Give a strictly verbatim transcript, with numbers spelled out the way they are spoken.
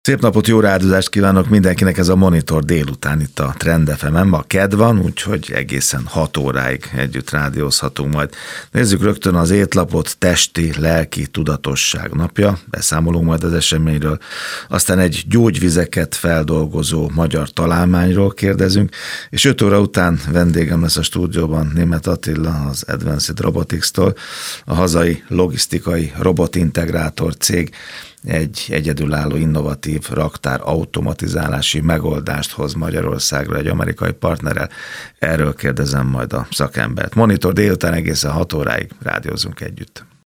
Szép napot, jó rádiózást kívánok mindenkinek, ez a Monitor délután itt a Trend ef emen. Ma kedd van, úgyhogy egészen hat óráig együtt rádiózhatunk majd. Nézzük rögtön az étlapot, testi, lelki tudatosság napja, beszámolunk majd az eseményről. Aztán egy gyógyvizeket feldolgozó magyar találmányról kérdezünk, és öt óra után vendégem lesz a stúdióban Németh Attila, az Advanced Robotics-tól, a hazai logisztikai robotintegrátor cég egy egyedülálló innovatív raktár automatizálási megoldást hoz Magyarországra egy amerikai partnerrel. Erről kérdezem majd a szakembert. Monitor délután egészen hat óráig rádiózunk együtt.